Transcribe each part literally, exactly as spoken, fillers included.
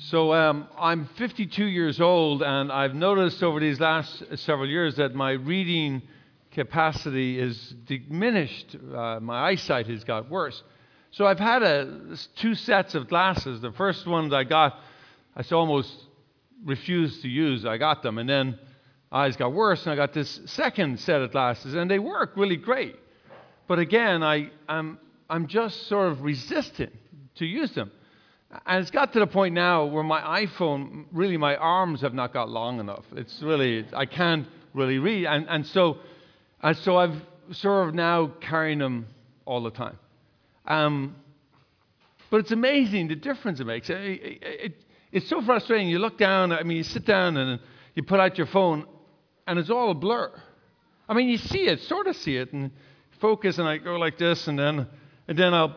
So um, I'm fifty-two years old, and I've noticed over these last several years that my reading capacity is diminished. Uh, my eyesight has got worse. So I've had a, two sets of glasses. The first ones I got, I almost refused to use. I got them, and then eyes got worse, and I got this second set of glasses, and they work really great. But again, I, I'm, I'm just sort of resistant to use them. And it's got to the point now where my iPhone, really my arms have not got long enough. It's really, I can't really read. And, and so and so I've sort of now carrying them all the time. Um, but it's amazing the difference it makes. It, it, it, it's so frustrating. You look down, I mean, you sit down and you pull out your phone and it's all a blur. I mean, you see it, sort of see it, and focus, and I go like this, and then, and then I'll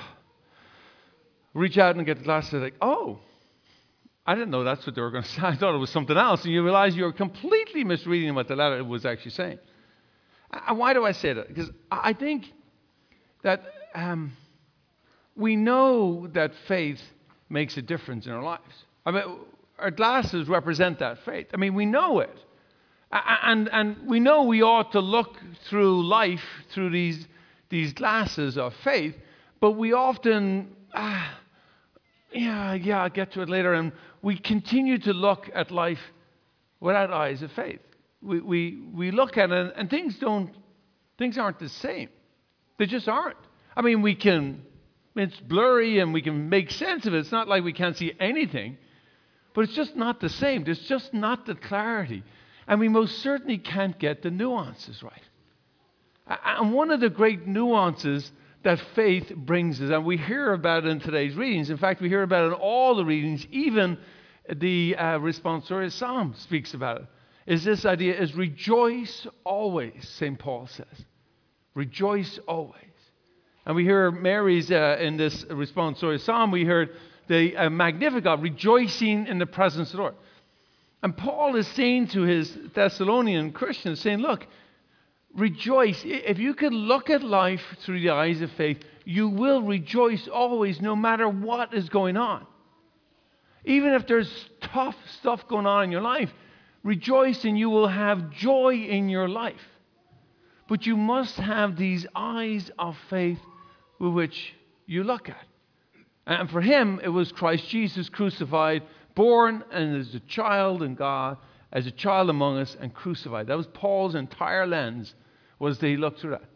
reach out and get the glasses, like, oh, I didn't know that's what they were going to say. I thought it was something else. And you realize you're completely misreading what the letter was actually saying. And why do I say that? Because I think that um, we know that faith makes a difference in our lives. I mean, our glasses represent that faith. I mean, we know it. And, and we know we ought to look through life through these, these glasses of faith, but we often... Ah, Yeah, yeah, I'll get to it later. And we continue to look at life without eyes of faith. We we we look at it, and things don't, things aren't the same. They just aren't. I mean, we can, it's blurry, and we can make sense of it. It's not like we can't see anything, but it's just not the same. There's just not the clarity, and we most certainly can't get the nuances right. And one of the great nuances that faith brings us, and we hear about it in today's readings. In fact, we hear about it in all the readings. Even the uh, responsorial psalm speaks about it. Is this idea is rejoice always, Saint Paul says. Rejoice always. And we hear Mary's, uh, in this responsorial psalm, we heard the uh, Magnificat, rejoicing in the presence of the Lord. And Paul is saying to his Thessalonian Christians, saying, look, rejoice. If you could look at life through the eyes of faith, you will rejoice always, no matter what is going on. Even if there's tough stuff going on in your life, rejoice and you will have joy in your life. But you must have these eyes of faith with which you look at. And for him, it was Christ Jesus crucified, born and as a child in God, as a child among us, and crucified. That was Paul's entire lens, was that he looked through that.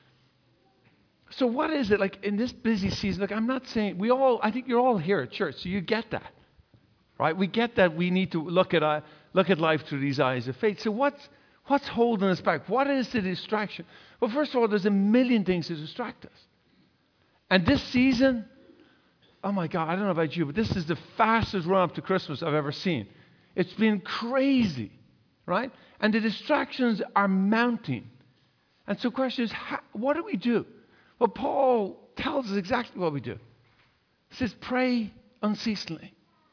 So what is it, like in this busy season, like I'm not saying, we all, I think you're all here at church, so you get that, right? We get that we need to look at uh, look at life through these eyes of faith. So what's, what's holding us back? What is the distraction? Well, first of all, there's a million things to distract us. And this season, oh my God, I don't know about you, but this is the fastest run up to Christmas I've ever seen. It's been crazy, right? And the distractions are mounting. And so the question is, how, what do we do? Well, Paul tells us exactly what we do. He says, pray unceasingly.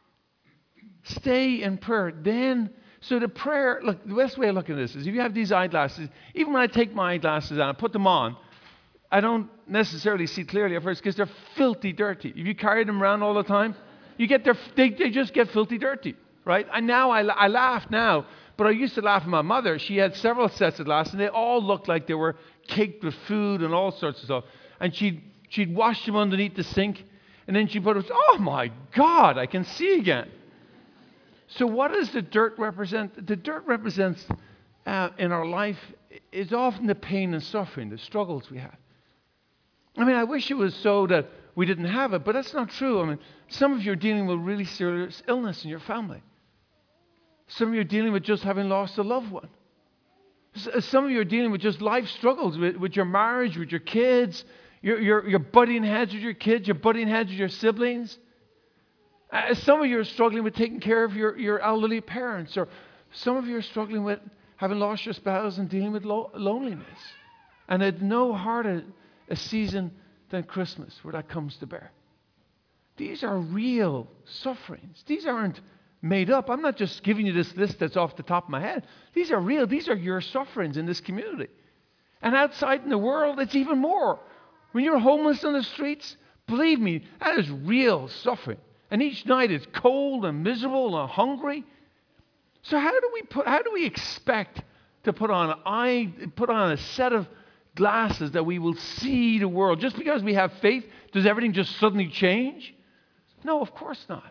Stay in prayer. Then, so the prayer, look, the best way of looking at this is if you have these eyeglasses, even when I take my eyeglasses and I put them on, I don't necessarily see clearly at first because they're filthy dirty. If you carry them around all the time, you get their, they, they just get filthy dirty. Right? And now I, I laugh now, but I used to laugh at my mother. She had several sets of glasses, and they all looked like they were caked with food and all sorts of stuff. And she'd, she'd wash them underneath the sink, and then she put them, oh my God, I can see again. So what does the dirt represent? The dirt represents uh, in our life is often the pain and suffering, the struggles we have. I mean, I wish it was so that we didn't have it, but that's not true. I mean, some of you are dealing with really serious illness in your family. Some of you are dealing with just having lost a loved one. Some of you are dealing with just life struggles with, with your marriage, with your kids. You're, you're, you're butting heads with your kids. You're butting heads with your siblings. Uh, some of you are struggling with taking care of your, your elderly parents. Or some of you are struggling with having lost your spouse and dealing with lo- loneliness. And it's no harder a season than Christmas where that comes to bear. These are real sufferings. These aren't made up. I'm not just giving you this list that's off the top of my head. These are real. These are your sufferings in this community. And outside in the world, it's even more. When you're homeless on the streets, believe me, that is real suffering. And each night it's cold and miserable and hungry. So how do we put, how do we expect to put on, eye, put on a set of glasses that we will see the world? Just because we have faith, does everything just suddenly change? No, of course not.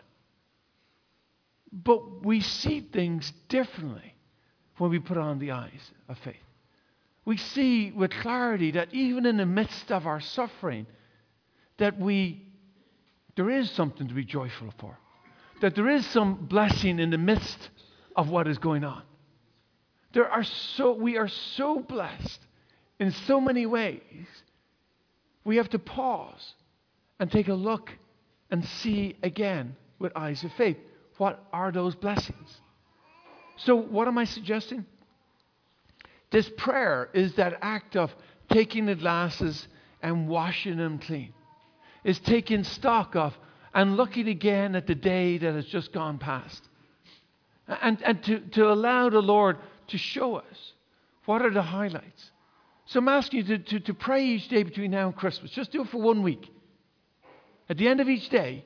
But we see things differently when we put on the eyes of faith. We see with clarity that even in the midst of our suffering, that we, there is something to be joyful for. That there is some blessing in the midst of what is going on. There are so, we are so blessed in so many ways. We have to pause and take a look and see again with eyes of faith. What are those blessings? So what am I suggesting? This prayer is that act of taking the glasses and washing them clean. It's taking stock of and looking again at the day that has just gone past. And, and to, to allow the Lord to show us what are the highlights. So I'm asking you to, to, to pray each day between now and Christmas. Just do it for one week. At the end of each day,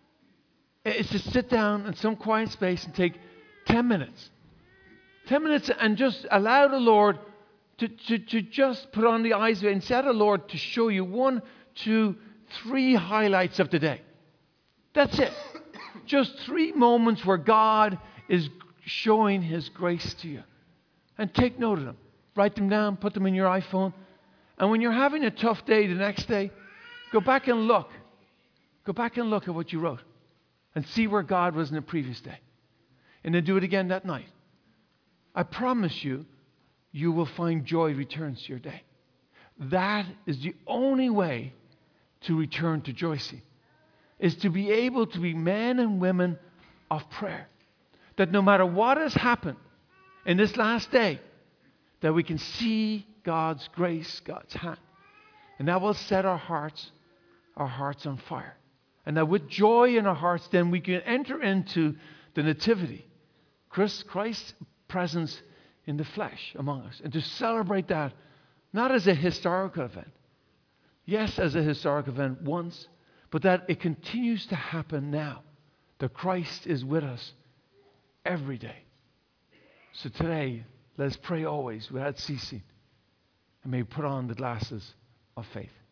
it's to sit down in some quiet space and take ten minutes. ten minutes and just allow the Lord to, to, to just put on the eyes of it and set the Lord to show you one, two, three highlights of the day. That's it. Just three moments where God is showing His grace to you. And take note of them. Write them down, put them in your iPhone. And when you're having a tough day the next day, go back and look. Go back and look at what you wrote. And see where God was in the previous day. And then do it again that night. I promise you, you will find joy returns to your day. That is the only way to return to rejoicing. Is to be able to be men and women of prayer. That no matter what has happened in this last day, that we can see God's grace, God's hand. And that will set our hearts, our hearts on fire. And that with joy in our hearts, then we can enter into the nativity. Christ's presence in the flesh among us. And to celebrate that, not as a historical event. Yes, as a historic event once, but that it continues to happen now. That Christ is with us every day. So today, let's pray always without ceasing. And may we put on the glasses of faith.